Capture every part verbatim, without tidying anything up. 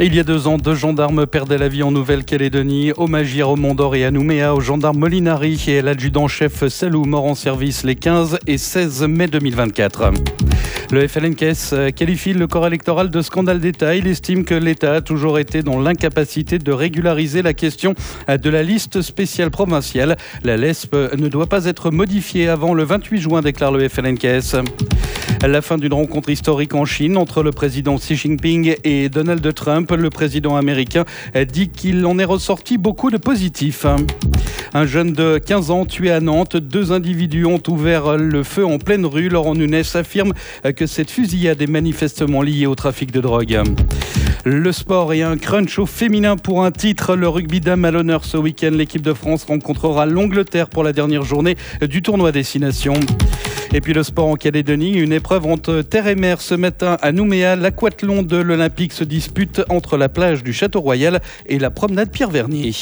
Il y a deux ans, deux gendarmes perdaient la vie en Nouvelle-Calédonie. Hommage hier au Mont-d'Or et à Nouméa, au gendarme Molinari et à l'adjudant-chef Salou, morts en service les quinze et seize mai deux mille vingt-quatre. Le F L N K S qualifie le corps électoral de scandale d'État. Il estime que l'État a toujours été dans l'incapacité de régulariser la question de la liste spéciale provinciale. La L E S P ne doit pas être modifiée avant le vingt-huit juin, déclare le F L N K S. La fin d'une rencontre historique en Chine entre le président Xi Jinping et Donald Trump. Le président américain dit qu'il en est ressorti beaucoup de positifs. Un jeune de quinze ans tué à Nantes. Deux individus ont ouvert le feu en pleine rue. Laurent Nunez affirme que cette fusillade est manifestement liée au trafic de drogue. Le sport et un crunch au féminin pour un titre. Le rugby dames à l'honneur ce week-end. L'équipe de France rencontrera l'Angleterre pour la dernière journée du tournoi Destination. Et puis le sport en Calédonie, une épreuve entre terre et mer ce matin à Nouméa. L'aquathlon de l'Olympique se dispute entre la plage du Château Royal et la promenade Pierre-Vernier.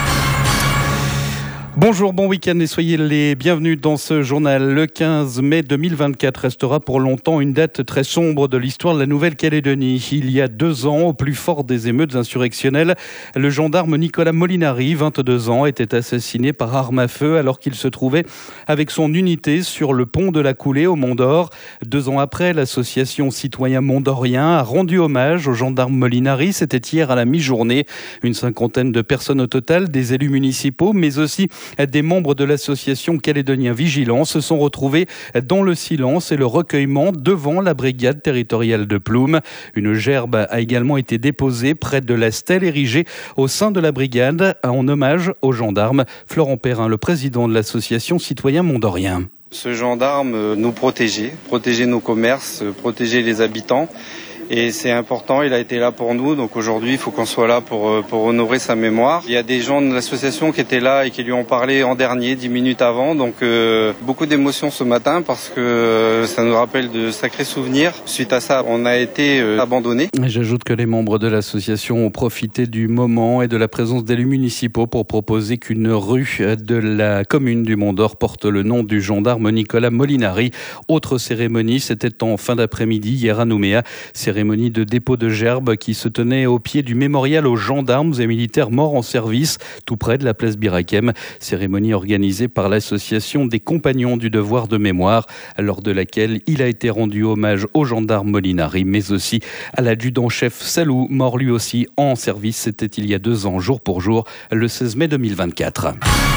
Bonjour, bon week-end et soyez les bienvenus dans ce journal. Le quinze mai deux mille vingt-quatre restera pour longtemps une date très sombre de l'histoire de la Nouvelle-Calédonie. Il y a deux ans, au plus fort des émeutes insurrectionnelles, le gendarme Nicolas Molinari, vingt-deux ans, était assassiné par arme à feu alors qu'il se trouvait avec son unité sur le pont de la Coulée au Mont-d'Or. Deux ans après, l'association Citoyens Mont-d'Orien a rendu hommage au gendarme Molinari. C'était hier à la mi-journée. Une cinquantaine de personnes au total, des élus municipaux, mais aussi des membres de l'association Calédonien Vigilants se sont retrouvés dans le silence et le recueillement devant la brigade territoriale de Ploum. Une gerbe a également été déposée près de la stèle érigée au sein de la brigade en hommage aux gendarmes. Florent Perrin, le président de l'association Citoyens Mont-d'Orien. Ce gendarme nous protégeait, protégeait nos commerces, protégeait les habitants. Et c'est important, il a été là pour nous, donc aujourd'hui il faut qu'on soit là pour, pour honorer sa mémoire. Il y a des gens de l'association qui étaient là et qui lui ont parlé en dernier, dix minutes avant, donc euh, beaucoup d'émotions ce matin parce que ça nous rappelle de sacrés souvenirs. Suite à ça, on a été euh, abandonnés. J'ajoute que les membres de l'association ont profité du moment et de la présence d'élus municipaux pour proposer qu'une rue de la commune du Mont-d'Or porte le nom du gendarme Nicolas Molinari. Autre cérémonie, c'était en fin d'après-midi hier à Nouméa. Cérémonie de dépôt de gerbe qui se tenait au pied du mémorial aux gendarmes et militaires morts en service, tout près de la place Birakem. Cérémonie organisée par l'association des Compagnons du Devoir de Mémoire, lors de laquelle il a été rendu hommage au gendarme Molinari, mais aussi à l'adjudant-chef Salou, mort lui aussi en service. C'était il y a deux ans, jour pour jour, le seize mai deux mille vingt-quatre.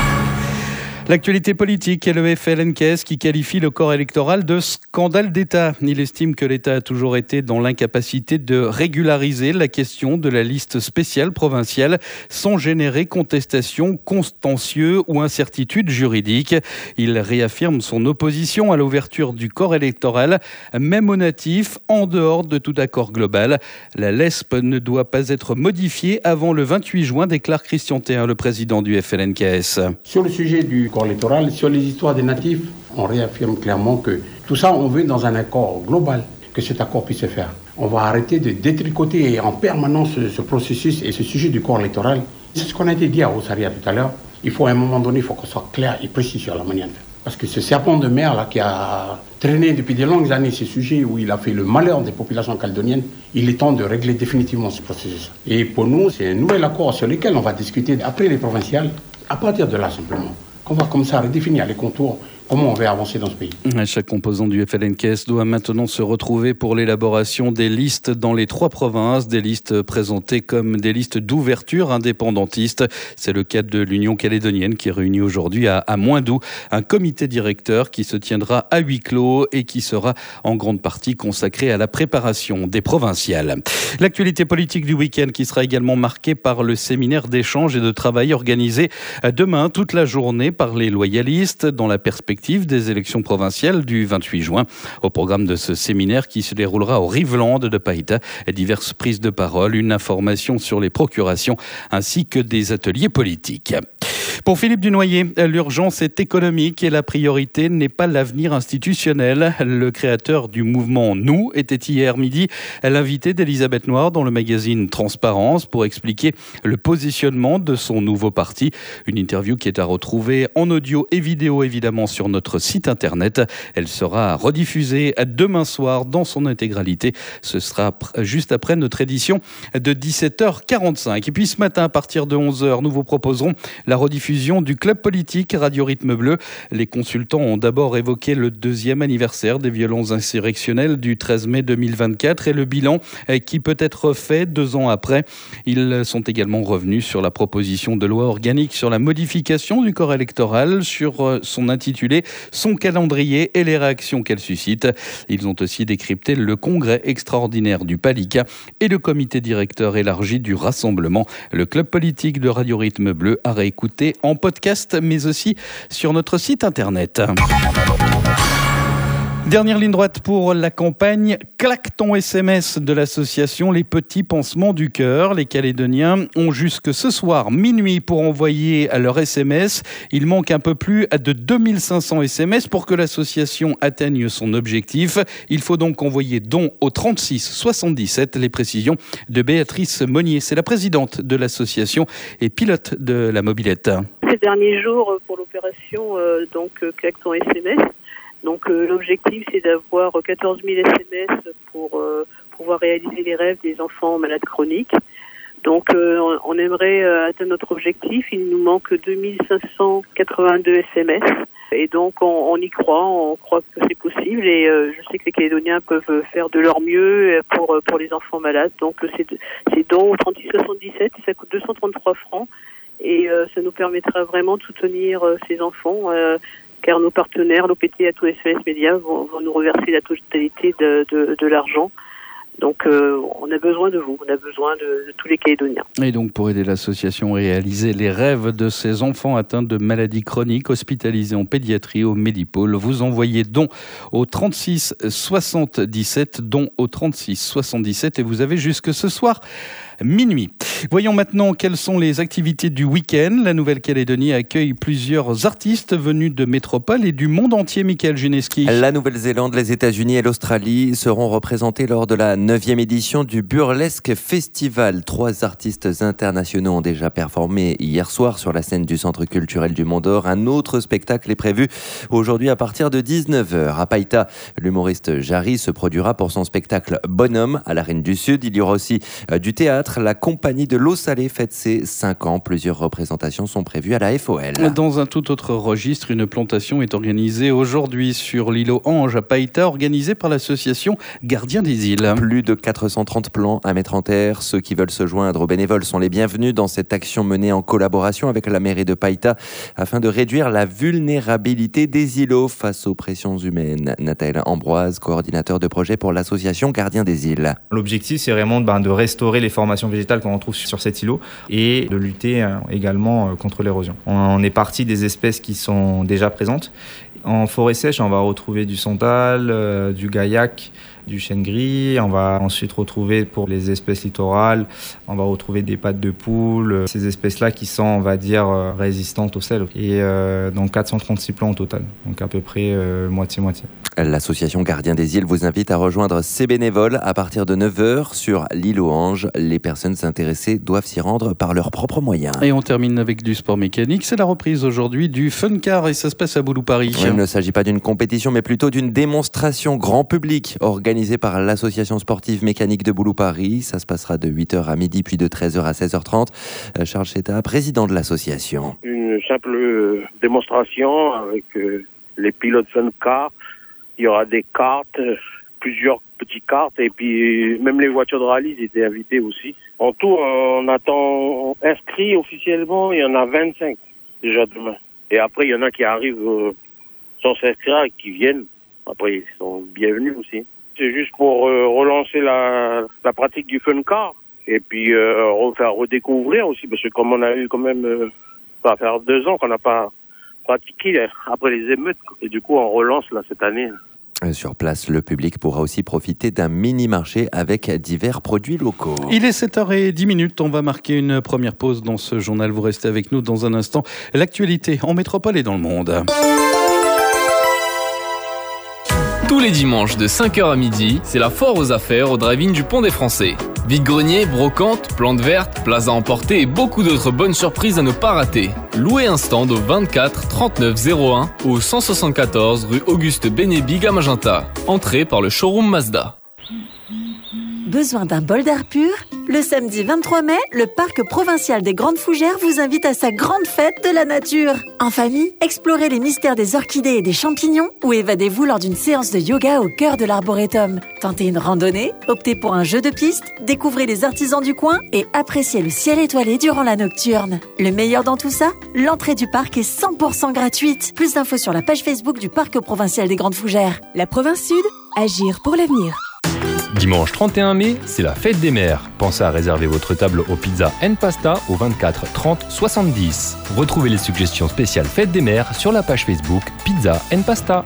L'actualité politique et le F L N K S qui qualifie le corps électoral de scandale d'État. Il estime que l'État a toujours été dans l'incapacité de régulariser la question de la liste spéciale provinciale sans générer contestation, contentieux ou incertitude juridique. Il réaffirme son opposition à l'ouverture du corps électoral, même aux natifs, en dehors de tout accord global. La L E S P ne doit pas être modifiée avant le vingt-huit juin, déclare Christian Théin, le président du F L N K S. Sur le sujet du corps électoral, sur les histoires des natifs, on réaffirme clairement que tout ça, on veut dans un accord global, que cet accord puisse se faire. On va arrêter de détricoter en permanence ce, ce processus et ce sujet du corps électoral. C'est ce qu'on a été dit à Rosaria tout à l'heure. Il faut à un moment donné, il faut qu'on soit clair et précis sur la manière de faire. Parce que ce serpent de mer là, qui a traîné depuis de longues années ce sujet où il a fait le malheur des populations calédoniennes, il est temps de régler définitivement ce processus. Et pour nous, c'est un nouvel accord sur lequel on va discuter après les provinciales, à partir de là simplement. Qu'on va comme ça redéfinir les contours, comment on va avancer dans ce pays. Chaque composant du F L N K S doit maintenant se retrouver pour l'élaboration des listes dans les trois provinces, des listes présentées comme des listes d'ouverture indépendantistes. C'est le cas de l'Union calédonienne qui réunit aujourd'hui à, à Moindou un comité directeur qui se tiendra à huis clos et qui sera en grande partie consacré à la préparation des provinciales. L'actualité politique du week-end qui sera également marquée par le séminaire d'échange et de travail organisé demain toute la journée par les loyalistes dans la perspective des élections provinciales du vingt-huit juin. Au programme de ce séminaire qui se déroulera au Riveland de Païta, diverses prises de parole, une information sur les procurations ainsi que des ateliers politiques. Pour Philippe Dunoyer, l'urgence est économique et la priorité n'est pas l'avenir institutionnel. Le créateur du mouvement Nous était hier midi l'invité d'Elisabeth Noir dans le magazine Transparence pour expliquer le positionnement de son nouveau parti. Une interview qui est à retrouver en audio et vidéo évidemment sur notre site internet. Elle sera rediffusée demain soir dans son intégralité. Ce sera juste après notre édition de dix-sept heures quarante-cinq. Et puis ce matin à partir de onze heures, nous vous proposerons la rediffusion du Club politique Radio Rythme Bleu. Les consultants ont d'abord évoqué le deuxième anniversaire des violences insurrectionnelles du treize mai deux mille vingt-quatre et le bilan qui peut être fait deux ans après. Ils sont également revenus sur la proposition de loi organique sur la modification du corps électoral, sur son intitulé, son calendrier et les réactions qu'elle suscite. Ils ont aussi décrypté le congrès extraordinaire du PALICA et le comité directeur élargi du Rassemblement. Le Club politique de Radio Rythme Bleu à réécouter en podcast, mais aussi sur notre site internet. Dernière ligne droite pour la campagne Claque ton S M S de l'association Les Petits Pansements du Cœur. Les Calédoniens ont jusque ce soir minuit pour envoyer leur S M S. Il manque un peu plus de deux mille cinq cents S M S pour que l'association atteigne son objectif. Il faut donc envoyer don au trente-six soixante-dix-sept. Les précisions de Béatrice Monnier. C'est la présidente de l'association et pilote de la mobilette. Ces derniers jours pour l'opération euh, donc Claque ton S M S. Donc euh, l'objectif, c'est d'avoir quatorze mille S M S pour euh, pouvoir réaliser les rêves des enfants malades chroniques. Donc euh, on, on aimerait euh, atteindre notre objectif. Il nous manque deux mille cinq cent quatre-vingt-deux S M S. Et donc on, on y croit, on croit que c'est possible. Et euh, je sais que les Calédoniens peuvent faire de leur mieux pour pour les enfants malades. Donc c'est, c'est don au trente-six soixante-dix-sept, ça coûte deux cent trente-trois francs. Et euh, ça nous permettra vraiment de soutenir euh, ces enfants. Euh, car nos partenaires, l'O P T et Atout S M S Média, vont, vont nous reverser la totalité de, de, de l'argent. Donc euh, on a besoin de vous, on a besoin de, de tous les Calédoniens. Et donc pour aider l'association à réaliser les rêves de ces enfants atteints de maladies chroniques, hospitalisés en pédiatrie au Médipôle, vous envoyez don au trente-six soixante-dix-sept, don au trente-six soixante-dix-sept et vous avez jusque ce soir minuit. Voyons maintenant quelles sont les activités du week-end. La Nouvelle-Calédonie accueille plusieurs artistes venus de métropole et du monde entier. Michael Gineski. La Nouvelle-Zélande, les États-Unis et l'Australie seront représentés lors de la neuvième édition du Burlesque Festival. Trois artistes internationaux ont déjà performé hier soir sur la scène du Centre culturel du Mont-d'Or. Un autre spectacle est prévu aujourd'hui à partir de dix-neuf heures. À Païta, l'humoriste Jarry se produira pour son spectacle Bonhomme à la Reine du Sud. Il y aura aussi euh, du théâtre. La compagnie de l'eau salée fête ses cinq ans. Plusieurs représentations sont prévues à la F O L. Dans un tout autre registre, une plantation est organisée aujourd'hui sur l'îlot Ange à Païta, organisée par l'association Gardiens des Îles. Plus de quatre cent trente plants à mettre en terre. Ceux qui veulent se joindre aux bénévoles sont les bienvenus dans cette action menée en collaboration avec la mairie de Païta afin de réduire la vulnérabilité des îlots face aux pressions humaines. Nathalie Ambroise, coordinateur de projet pour l'association Gardiens des Îles. L'objectif, c'est vraiment ben, de restaurer les formations végétales qu'on retrouve sur cet îlot et de lutter euh, également euh, contre l'érosion. On est parti des espèces qui sont déjà présentes. En forêt sèche, on va retrouver du santal, euh, du gaillac, du chêne gris. On va ensuite retrouver pour les espèces littorales, on va retrouver des pattes de poule, ces espèces-là qui sont, on va dire, euh, résistantes au sel. Et euh, donc quatre cent trente-six plants au total, donc à peu près euh, moitié-moitié. L'association Gardien des Îles vous invite à rejoindre ses bénévoles à partir de neuf heures sur l'île aux Anges. Les personnes intéressées doivent s'y rendre par leurs propres moyens. Et on termine avec du sport mécanique. C'est la reprise aujourd'hui du Fun Car et ça se passe à Boulou-Paris. Il ne s'agit pas d'une compétition mais plutôt d'une démonstration grand public organisée par l'association sportive mécanique de Boulou-Paris. Ça se passera de huit heures à midi puis de treize heures à seize heures trente. Charles Cheta, président de l'association. Une simple démonstration avec les pilotes Fun Car. Il y aura des cartes, plusieurs petites cartes, et puis même les voitures de rallye étaient invitées aussi. En tout, on attend inscrits officiellement, il y en a vingt-cinq déjà demain. Et après, il y en a qui arrivent euh, sans s'inscrire et qui viennent. Après, ils sont bienvenus aussi. C'est juste pour euh, relancer la, la pratique du Fun Car et puis euh, refaire redécouvrir aussi, parce que comme on a eu quand même, euh, ça va faire deux ans qu'on n'a pas pratiqué après les émeutes, et du coup on relance là cette année. Sur place, le public pourra aussi profiter d'un mini-marché avec divers produits locaux. Il est sept heures dix minutes, on va marquer une première pause dans ce journal. Vous restez avec nous dans un instant. L'actualité en métropole et dans le monde. Tous les dimanches de cinq heures à midi, c'est la foire aux affaires au drive-in du Pont des Français. Vide-grenier, brocante, plantes vertes, places à emporter et beaucoup d'autres bonnes surprises à ne pas rater. Louez un stand au vingt-quatre trente-neuf zéro un ou au cent soixante-quatorze rue Auguste Bénébig à Magenta. Entrée par le showroom Mazda. Besoin d'un bol d'air pur ? Le samedi vingt-trois mai, le parc provincial des Grandes Fougères vous invite à sa grande fête de la nature. En famille, explorez les mystères des orchidées et des champignons ou évadez-vous lors d'une séance de yoga au cœur de l'arboretum. Tentez une randonnée, optez pour un jeu de piste, découvrez les artisans du coin et appréciez le ciel étoilé durant la nocturne. Le meilleur dans tout ça ? L'entrée du parc est cent pour cent gratuite. Plus d'infos sur la page Facebook du parc provincial des Grandes Fougères. La province Sud, agir pour l'avenir. Dimanche trente et un mai, c'est la fête des mères. Pensez à réserver votre table au Pizza and Pasta au vingt-quatre trente soixante-dix. Retrouvez les suggestions spéciales fête des mères sur la page Facebook Pizza and Pasta.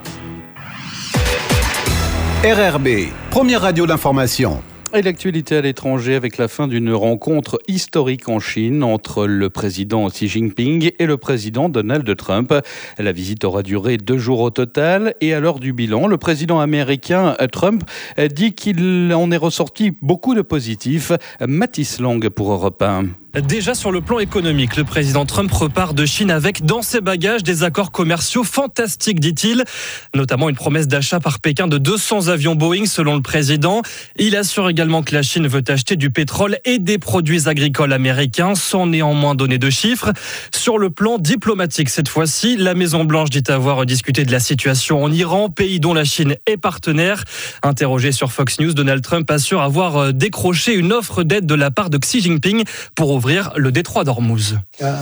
R R B, première radio d'information. Et l'actualité à l'étranger avec la fin d'une rencontre historique en Chine entre le président Xi Jinping et le président Donald Trump. La visite aura duré deux jours au total et à l'heure du bilan, le président américain Trump dit qu'il en est ressorti beaucoup de positifs. Mathis Lang pour Europe un. Déjà sur le plan économique, le président Trump repart de Chine avec dans ses bagages des accords commerciaux fantastiques, dit-il. Notamment une promesse d'achat par Pékin de deux cents avions Boeing selon le président. Il assure également que la Chine veut acheter du pétrole et des produits agricoles américains sans néanmoins donner de chiffres. Sur le plan diplomatique cette fois-ci, la Maison-Blanche dit avoir discuté de la situation en Iran, pays dont la Chine est partenaire. Interrogé sur Fox News, Donald Trump assure avoir décroché une offre d'aide de la part de Xi Jinping pour ouvrir le détroit d'Ormuz.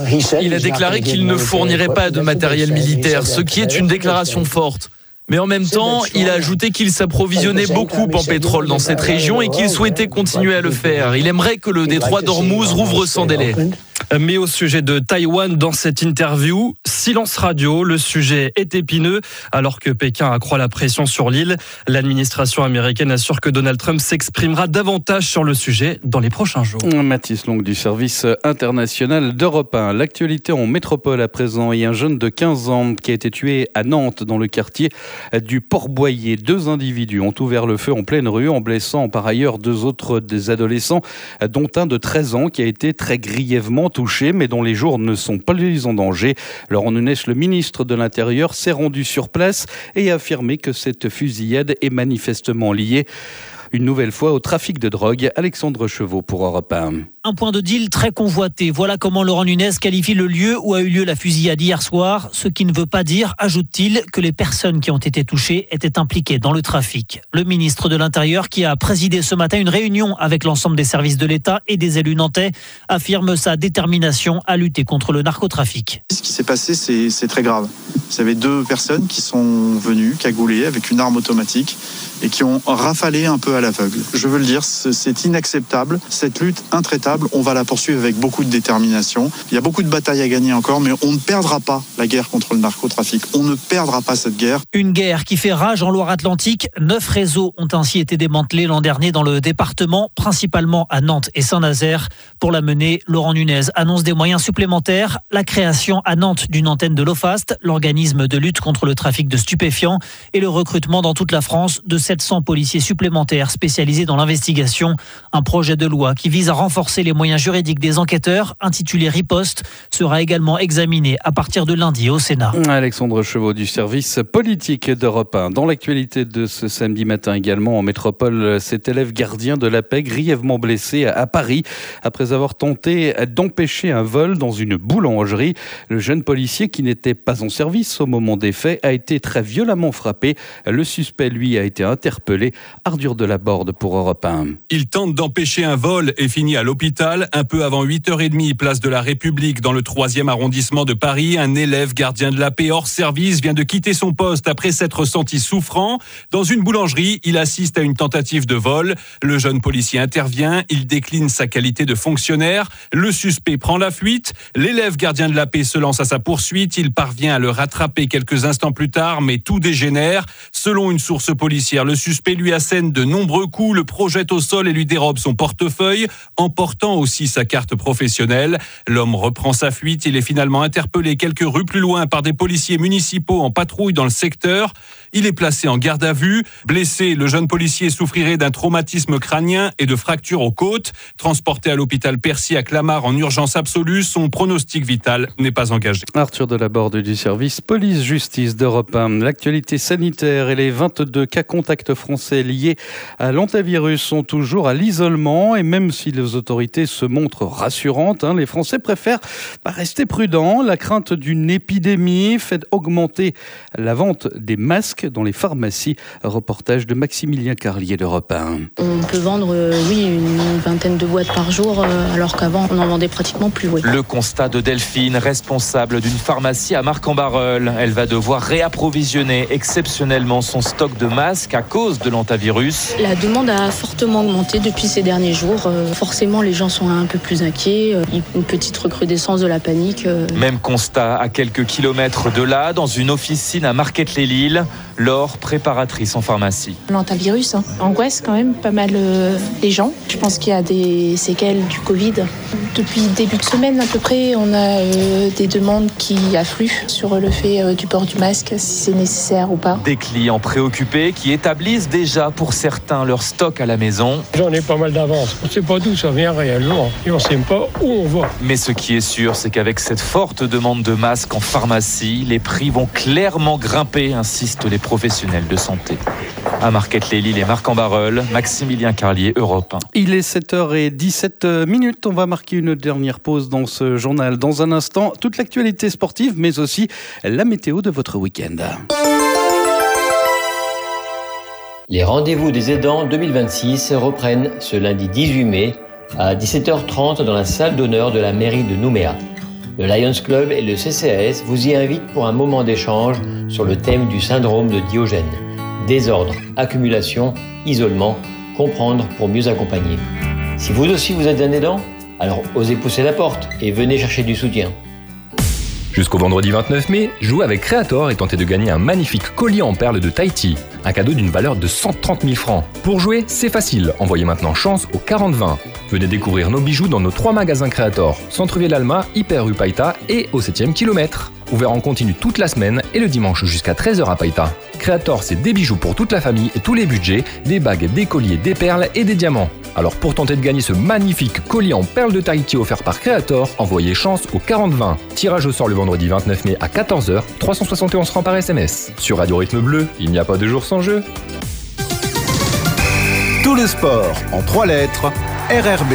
Il a déclaré qu'il ne fournirait pas de matériel militaire, ce qui est une déclaration forte. Mais en même temps, il a ajouté qu'il s'approvisionnait beaucoup en pétrole dans cette région et qu'il souhaitait continuer à le faire. Il aimerait que le détroit d'Ormuz rouvre sans délai. Mais au sujet de Taïwan, dans cette interview, silence radio, le sujet est épineux. Alors que Pékin accroît la pression sur l'île, l'administration américaine assure que Donald Trump s'exprimera davantage sur le sujet dans les prochains jours. Mathis Long du service international d'Europe un. L'actualité en métropole à présent et un jeune de quinze ans qui a été tué à Nantes dans le quartier du Port-Boyer. Deux individus ont ouvert le feu en pleine rue en blessant par ailleurs deux autres des adolescents, dont un de treize ans qui a été très grièvement touché, mais dont les jours ne sont pas en danger. Laurent Nunez, le ministre de l'Intérieur, s'est rendu sur place et a affirmé que cette fusillade est manifestement liée une nouvelle fois au trafic de drogue. Alexandre Chevaux pour Europe un. Un point de deal très convoité. Voilà comment Laurent Nunez qualifie le lieu où a eu lieu la fusillade hier soir. Ce qui ne veut pas dire, ajoute-t-il, que les personnes qui ont été touchées étaient impliquées dans le trafic. Le ministre de l'Intérieur, qui a présidé ce matin une réunion avec l'ensemble des services de l'État et des élus nantais, affirme sa détermination à lutter contre le narcotrafic. Ce qui s'est passé, c'est, c'est très grave. Vous avez deux personnes qui sont venues cagoulées avec une arme automatique et qui ont rafalé un peu à l'aveugle. Je veux le dire, c'est inacceptable. Cette lutte intraitable, on va la poursuivre avec beaucoup de détermination. Il y a beaucoup de batailles à gagner encore, mais on ne perdra pas la guerre contre le narcotrafic. On ne perdra pas cette guerre. Une guerre qui fait rage en Loire-Atlantique. Neuf réseaux ont ainsi été démantelés l'an dernier dans le département, principalement à Nantes et Saint-Nazaire. Pour la mener, Laurent Nunez annonce des moyens supplémentaires. La création à Nantes d'une antenne de l'OFAST, l'organisme de lutte contre le trafic de stupéfiants, et le recrutement dans toute la France de sept cents policiers supplémentaires spécialisés dans l'investigation. Un projet de loi qui vise à renforcer les moyens juridiques des enquêteurs, intitulé Riposte, sera également examiné à partir de lundi au Sénat. Alexandre Chevaux du service politique d'Europe un. Dans l'actualité de ce samedi matin également en métropole, cet élève gardien de la paix grièvement blessé à Paris après avoir tenté d'empêcher un vol dans une boulangerie. Le jeune policier qui n'était pas en service au moment des faits a été très violemment frappé. Le suspect, lui, a été interpellé. Arthur Delaborde pour Europe un. Il tente d'empêcher un vol et finit à l'hôpital. l'hôpital. Un peu avant huit heures trente, place de la République, dans le troisième arrondissement de Paris. Un élève gardien de la paix hors service vient de quitter son poste après s'être senti souffrant. Dans une boulangerie, il assiste à une tentative de vol. Le jeune policier intervient. Il décline sa qualité de fonctionnaire. Le suspect prend la fuite. L'élève gardien de la paix se lance à sa poursuite. Il parvient à le rattraper quelques instants plus tard, mais tout dégénère. Selon une source policière, le suspect lui assène de nombreux coups, le projette au sol et lui dérobe son portefeuille, emportant aussi sa carte professionnelle. L'homme reprend sa fuite. Il est finalement interpellé quelques rues plus loin par des policiers municipaux en patrouille dans le secteur. Il est placé en garde à vue. Blessé, le jeune policier souffrirait d'un traumatisme crânien et de fractures aux côtes. Transporté à l'hôpital Percy à Clamart en urgence absolue, son pronostic vital n'est pas engagé. Arthur Delaborde du service police-justice d'Europe un. L'actualité sanitaire et les vingt-deux cas contacts français liés à l'hantavirus sont toujours à l'isolement. Et même si les autorités se montrent rassurantes, hein, les Français préfèrent pas rester prudents. La crainte d'une épidémie fait augmenter la vente des masques dans les pharmacies. Reportage de Maximilien Carlier d'Europe un. On peut vendre, euh, oui, une vingtaine de boîtes par jour, euh, alors qu'avant, on en vendait pratiquement plus. Oui. Le constat de Delphine, responsable d'une pharmacie à Marc-en-Barœul. Elle va devoir réapprovisionner exceptionnellement son stock de masques à cause de l'hantavirus. La demande a fortement augmenté depuis ces derniers jours. Euh, forcément, les gens sont un peu plus inquiets. Euh, une petite recrudescence de la panique. Euh... Même constat à quelques kilomètres de là, dans une officine à Marquette-les-Lilles. Laure, préparatrice en pharmacie. L'hantavirus hein, angoisse quand même pas mal euh, les gens. Je pense qu'il y a des séquelles du Covid. Depuis début de semaine à peu près, on a euh, des demandes qui affluent sur le fait euh, du port du masque, si c'est nécessaire ou pas. Des clients préoccupés qui établissent déjà pour certains leur stock à la maison. J'en ai pas mal d'avance. On ne sait pas d'où ça vient réellement et on ne sait pas où on va. Mais ce qui est sûr, c'est qu'avec cette forte demande de masques en pharmacie, les prix vont clairement grimper, insistent les professionnels de santé. À Marquette-les-Lilles et Marc-en-Barœul, Maximilien Carlier, Europe un. Il est sept heures dix-sept. On va marquer une dernière pause dans ce journal. Dans un instant, toute l'actualité sportive, mais aussi la météo de votre week-end. Les rendez-vous des aidants deux mille vingt-six reprennent ce lundi dix-huit mai à dix-sept heures trente dans la salle d'honneur de la mairie de Nouméa. Le Lions Club et le C C A S vous y invitent pour un moment d'échange sur le thème du syndrome de Diogène. Désordre, accumulation, isolement, comprendre pour mieux accompagner. Si vous aussi vous êtes un aidant, alors osez pousser la porte et venez chercher du soutien. Jusqu'au vendredi vingt-neuf mai, jouez avec Creator et tentez de gagner un magnifique collier en perles de Tahiti. Un cadeau d'une valeur de cent trente mille francs. Pour jouer, c'est facile. Envoyez maintenant chance au quarante vingt. Venez découvrir nos bijoux dans nos trois magasins Creator. Centre-Ville Alma, Hyper rue Païta et au septième kilomètre. Ouvert en continu toute la semaine et le dimanche jusqu'à treize heures à Païta. Creator, c'est des bijoux pour toute la famille et tous les budgets, des bagues, des colliers, des perles et des diamants. Alors pour tenter de gagner ce magnifique collier en perles de Tahiti offert par Creator, envoyez chance au quarante vingt. Tirage au sort le vendredi vingt-neuf mai à quatorze heures, trois cent soixante et onze francs par S M S. Sur Radio Rythme Bleu, il n'y a pas de jour sans jeu. Tout le sport en trois lettres, R R B.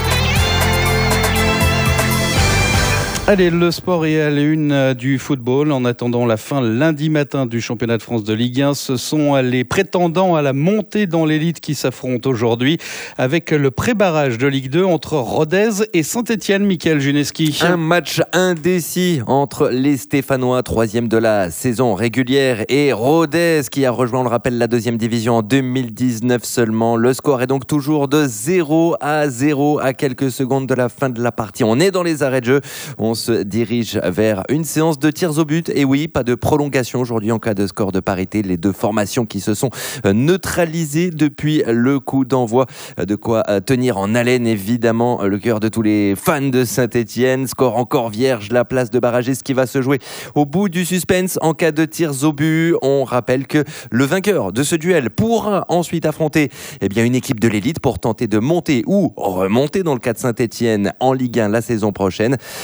Allez, le sport est à la une du football. En attendant la fin lundi matin du championnat de France de Ligue un, ce sont les prétendants à la montée dans l'élite qui s'affrontent aujourd'hui avec le pré-barrage de Ligue deux entre Rodez et Saint-Etienne. Mickaël Juneski. Un match indécis entre les Stéphanois, troisième de la saison régulière, et Rodez qui a rejoint, on le rappelle, la deuxième division en deux mille dix-neuf seulement. Le score est donc toujours de zéro à zéro à quelques secondes de la fin de la partie. On est dans les arrêts de jeu. On se dirige vers une séance de tirs au but. Et oui, pas de prolongation aujourd'hui en cas de score de parité. Les deux formations qui se sont neutralisées depuis le coup d'envoi. De quoi tenir en haleine, évidemment, le cœur de tous les fans de Saint-Etienne. Score encore vierge, la place de barragiste qui va se jouer au bout du suspense en cas de tirs au but. On rappelle que le vainqueur de ce duel pourra ensuite affronter eh bien, une équipe de l'élite pour tenter de monter ou remonter dans le cas de Saint-Etienne en Ligue un la saison prochaine. Match qui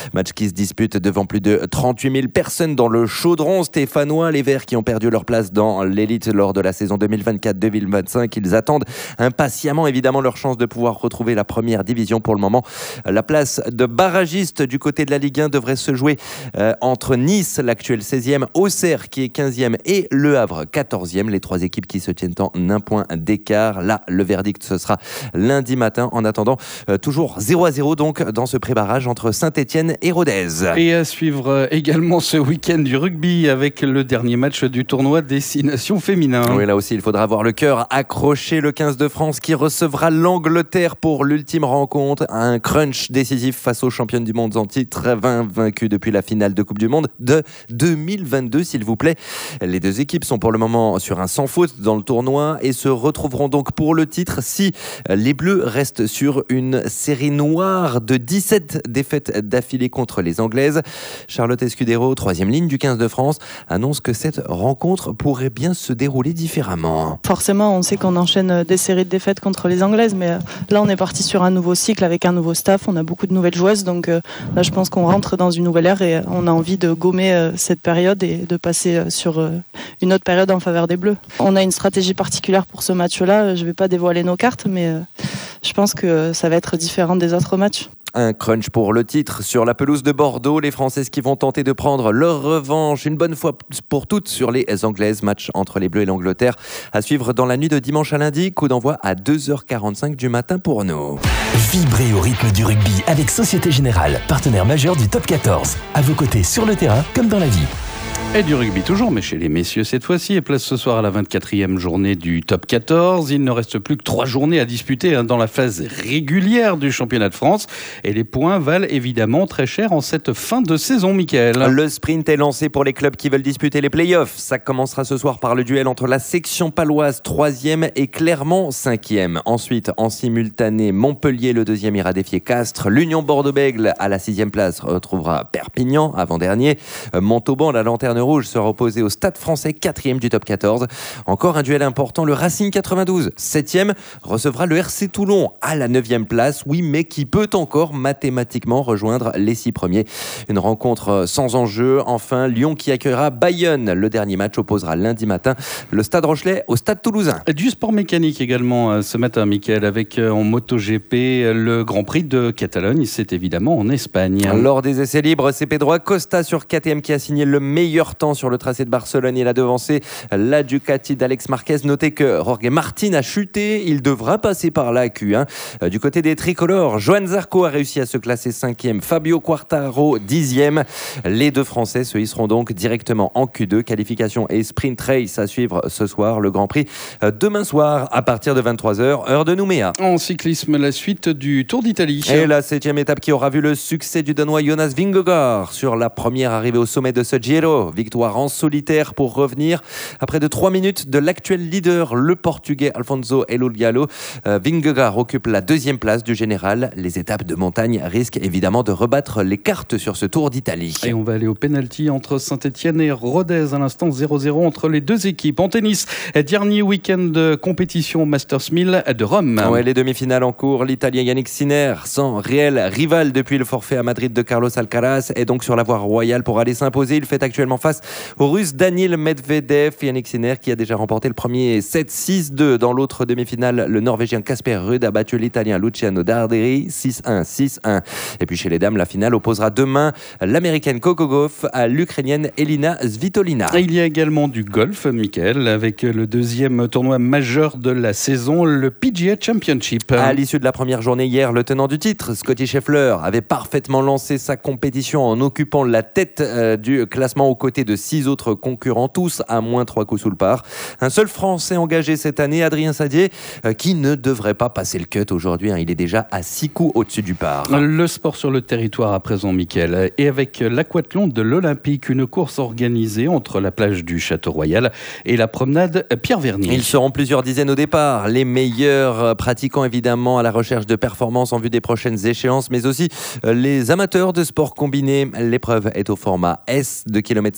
qui se dispute devant plus de trente-huit mille personnes dans le chaudron stéphanois. Les Verts qui ont perdu leur place dans l'élite lors de la saison deux mille vingt-quatre deux mille vingt-cinq. Ils attendent impatiemment évidemment leur chance de pouvoir retrouver la première division. Pour le moment, la place de barragiste du côté de la Ligue un devrait se jouer euh, entre Nice, l'actuel seizième, Auxerre qui est quinzième et Le Havre quatorzième. Les trois équipes qui se tiennent en un point d'écart. Là, le verdict, ce sera lundi matin. En attendant, euh, toujours zéro à zéro donc dans ce pré-barrage entre Saint-Étienne et Rodez. Et à suivre également ce week-end du rugby avec le dernier match du tournoi Destination Féminin. Oui, là aussi, il faudra avoir le cœur accroché. Le quinze de France qui recevra l'Angleterre pour l'ultime rencontre. Un crunch décisif face aux championnes du monde en titre, vingt vaincus depuis la finale de Coupe du Monde de deux mille vingt-deux, s'il vous plaît. Les deux équipes sont pour le moment sur un sans faute dans le tournoi et se retrouveront donc pour le titre si les Bleus restent sur une série noire de dix-sept défaites d'affilée contre les Anglaises. Charlotte Escudero, troisième ligne du quinze de France, annonce que cette rencontre pourrait bien se dérouler différemment. Forcément, on sait qu'on enchaîne des séries de défaites contre les Anglaises, mais là on est parti sur un nouveau cycle avec un nouveau staff, on a beaucoup de nouvelles joueuses, donc là je pense qu'on rentre dans une nouvelle ère et on a envie de gommer cette période et de passer sur une autre période en faveur des Bleus. On a une stratégie particulière pour ce match-là, je ne vais pas dévoiler nos cartes, mais je pense que ça va être différent des autres matchs. Un crunch pour le titre sur la pelouse de Bordeaux. Les Françaises qui vont tenter de prendre leur revanche une bonne fois pour toutes sur les Anglaises. Match entre les Bleus et l'Angleterre à suivre dans la nuit de dimanche à lundi. Coup d'envoi à deux heures quarante-cinq du matin pour nous. Vibrez au rythme du rugby avec Société Générale, partenaire majeur du Top quatorze. À vos côtés sur le terrain comme dans la vie. Et du rugby toujours, mais chez les messieurs cette fois-ci. Et place ce soir à la vingt-quatrième journée du Top quatorze. Il ne reste plus que trois journées à disputer hein, dans la phase régulière du championnat de France. Et les points valent évidemment très cher en cette fin de saison, Mickaël. Le sprint est lancé pour les clubs qui veulent disputer les playoffs. Ça commencera ce soir par le duel entre la section paloise troisième et Clermont cinquième. Ensuite, en simultané, Montpellier, le deuxième, ira défier Castres. L'Union Bordeaux-Bègles à la sixième place retrouvera Perpignan, avant-dernier. Montauban, la lanterne rouge, sera opposé au Stade Français, quatrième du Top quatorze. Encore un duel important, le Racing quatre-vingt-douze, septième, recevra le R C Toulon à la neuvième place, oui, mais qui peut encore mathématiquement rejoindre les six premiers. Une rencontre sans enjeu. Enfin, Lyon qui accueillera Bayonne. Le dernier match opposera lundi matin le Stade Rochelais au Stade Toulousain. Du sport mécanique également ce matin, Mickaël, avec en MotoGP le Grand Prix de Catalogne. C'est évidemment en Espagne. Lors des essais libres, c'est Pedro Acosta sur K T M qui a signé le meilleur temps sur le tracé de Barcelone. Il a devancé la Ducati d'Alex Marquez. Notez que Jorge Martin a chuté. Il devra passer par la Q un. Du côté des tricolores, Johan Zarco a réussi à se classer cinquième. Fabio Quartararo dixième. Les deux Français se hisseront donc directement en Q deux. Qualification et sprint race à suivre ce soir. Le Grand Prix demain soir à partir de vingt-trois heures, heure de Nouméa. En cyclisme, la suite du Tour d'Italie. Et la septième étape qui aura vu le succès du Danois Jonas Vingegaard sur la première arrivée au sommet de ce Giro. Victoire en solitaire pour revenir après de trois minutes de l'actuel leader, le Portugais Alfonso Elulgalo. Euh, Vingegaard occupe la deuxième place du général. Les étapes de montagne risquent évidemment de rebattre les cartes sur ce Tour d'Italie. Et on va aller au pénalty entre Saint-Étienne et Rodez. À l'instant zéro zéro entre les deux équipes. En tennis, dernier week-end de compétition Masters mille de Rome. Ouais, les demi-finales en cours. L'Italien Yannick Sinner, sans réel rival depuis le forfait à Madrid de Carlos Alcaraz, est donc sur la voie royale pour aller s'imposer. Il fait actuellement face au Russe Daniil Medvedev. Yannick Sinner qui a déjà remporté le premier sept six deux. Dans l'autre demi-finale, le Norvégien Casper Ruud a battu l'Italien Luciano Darderi six un six un. Et puis chez les dames, la finale opposera demain l'Américaine Coco Gauff à l'Ukrainienne Elina Svitolina. Et il y a également du golf, Mickaël, avec le deuxième tournoi majeur de la saison, le P G A Championship. À l'issue de la première journée hier, le tenant du titre, Scottie Scheffler, avait parfaitement lancé sa compétition en occupant la tête euh, du classement aux côtés de six autres concurrents, tous à moins trois coups sous le par. Un seul Français engagé cette année, Adrien Sadier, euh, qui ne devrait pas passer le cut aujourd'hui. Hein. Il est déjà à six coups au-dessus du par. Le sport sur le territoire à présent, Mickaël. Et avec l'aquathlon de l'Olympique, une course organisée entre la plage du Château-Royal et la promenade Pierre-Vernier. Ils seront plusieurs dizaines au départ. Les meilleurs pratiquants, évidemment, à la recherche de performances en vue des prochaines échéances, mais aussi les amateurs de sport combiné. L'épreuve est au format S, deux kilomètres cinq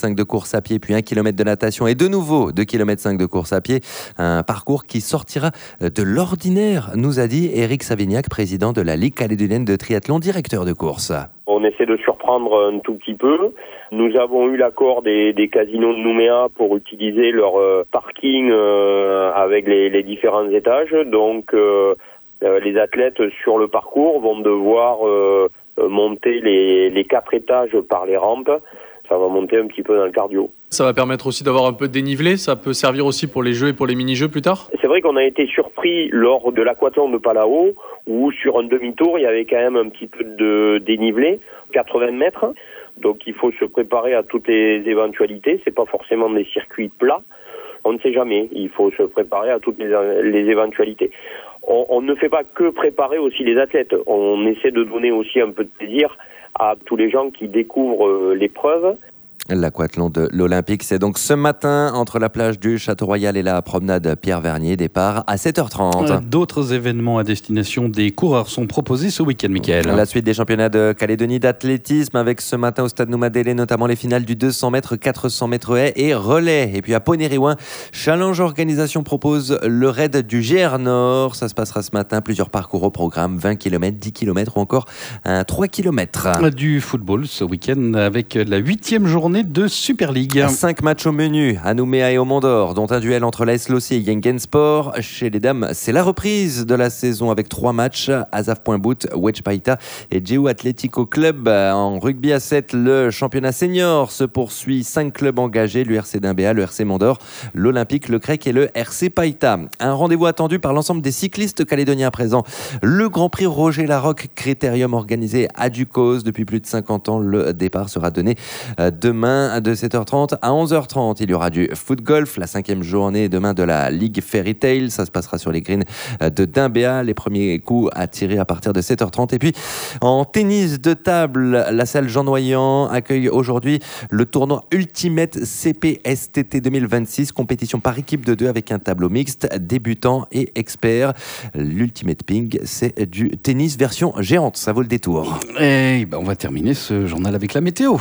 cinq de course à pied, puis un kilomètre de natation et de nouveau deux kilomètres cinq de course à pied. Un parcours qui sortira de l'ordinaire, nous a dit Éric Savignac, président de la Ligue calédonienne de triathlon, directeur de course. On essaie de surprendre un tout petit peu. Nous avons eu l'accord des, des casinos de Nouméa pour utiliser leur euh, parking euh, avec les, les différents étages. Donc euh, euh, les athlètes sur le parcours vont devoir euh, monter les, les quatre étages par les rampes. Ça va monter un petit peu dans le cardio. Ça va permettre aussi d'avoir un peu de dénivelé. Ça peut servir aussi pour les jeux et pour les mini-jeux plus tard. C'est vrai qu'on a été surpris lors de l'aquathlon de Palau où sur un demi-tour, il y avait quand même un petit peu de dénivelé, quatre-vingts mètres. Donc il faut se préparer à toutes les éventualités. C'est pas forcément des circuits plats. On ne sait jamais. Il faut se préparer à toutes les, les éventualités. On, on ne fait pas que préparer aussi les athlètes. On essaie de donner aussi un peu de plaisir à tous les gens qui découvrent l'épreuve. L'aquathlon de l'Olympique, c'est donc ce matin entre la plage du Château-Royal et la promenade Pierre-Vernier, départ à sept heures trente. D'autres événements à destination des coureurs sont proposés ce week-end, Mickaël. La suite des championnats de Calédonie d'athlétisme avec ce matin au stade Noumadélé, notamment les finales du deux cents mètres, quatre cents mètres haies et relais. Et puis à Poney-Riouin, Challenge Organisation propose le raid du G R Nord. Ça se passera ce matin, plusieurs parcours au programme, vingt kilomètres, dix kilomètres ou encore un trois kilomètres. Du football ce week-end avec la huitième journée de Super League. Cinq matchs au menu à Nouméa et au Mont-d'Or, dont un duel entre l'A S Lossier et Yengensport. Chez les dames, c'est la reprise de la saison avec trois matchs. Azaf Point Bout, Wedge Païta et Geo Atlético Club. En rugby à sept, le championnat senior se poursuit. Cinq clubs engagés, l'U R C d'Imbéa, le R C Mont-d'Or, l'Olympique, le Crec et le R C Païta. Un rendez-vous attendu par l'ensemble des cyclistes calédoniens présents. Le Grand Prix Roger Larocque Critérium organisé à Ducos depuis plus de cinquante ans. Le départ sera donné demain de sept heures trente à onze heures trente. Il y aura du foot golf, la cinquième journée demain de la Ligue Fairy Tail. Ça se passera sur les greens de Dimbéa. Les premiers coups à tirer à partir de sept heures trente. Et puis en tennis de table, la salle Jean Noyant accueille aujourd'hui le tournoi Ultimate C P S T T deux mille vingt-six, compétition par équipe de deux avec un tableau mixte, débutant et expert. L'Ultimate Ping, c'est du tennis version géante. Ça vaut le détour. Et ben on va terminer ce journal avec la météo.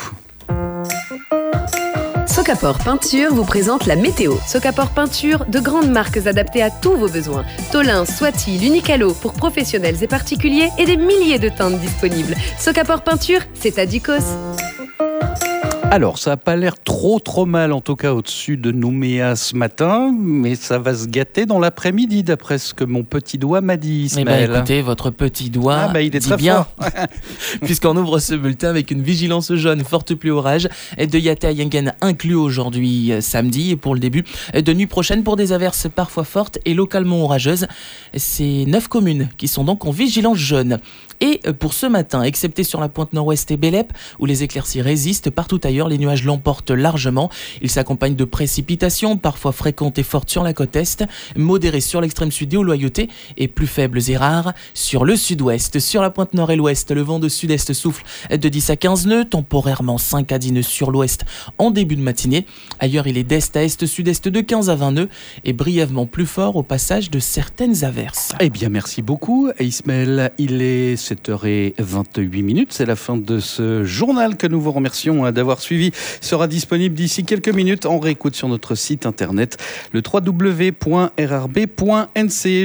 Socapor Peinture vous présente la météo. Socapor Peinture, de grandes marques adaptées à tous vos besoins. Tolin, Swati, L'Unicalo pour professionnels et particuliers et des milliers de teintes disponibles. Socapor Peinture, c'est à Ducos. Alors, ça n'a pas l'air trop trop mal, en tout cas au-dessus de Nouméa ce matin, mais ça va se gâter dans l'après-midi, d'après ce que mon petit doigt m'a dit, Ismaël. Eh ben, écoutez, votre petit doigt ah, bah, il est dit très bien, fort. puisqu'on ouvre ce bulletin avec une vigilance jaune, forte pluie orage, de Yaté à Yengen inclus aujourd'hui samedi, et pour le début de nuit prochaine pour des averses parfois fortes et localement orageuses. C'est neuf communes qui sont donc en vigilance jaune. Et pour ce matin, excepté sur la pointe nord-ouest et Bélep, où les éclaircies résistent, partout ailleurs, les nuages l'emportent largement. Ils s'accompagnent de précipitations, parfois fréquentes et fortes sur la côte est, modérées sur l'extrême sud et au Loyauté, et plus faibles et rares sur le sud-ouest. Sur la pointe nord et l'ouest, le vent de sud-est souffle de dix à quinze nœuds, temporairement cinq à dix nœuds sur l'ouest en début de matinée. Ailleurs, il est d'est à est, sud-est de quinze à vingt nœuds, et brièvement plus fort au passage de certaines averses. Eh bien, merci beaucoup, Ismaël. Il est sept heures vingt-huit minutes. C'est la fin de ce journal que nous vous remercions d'avoir suivi. Il sera disponible d'ici quelques minutes en réécoute sur notre site internet, le w w w point r r b point n c.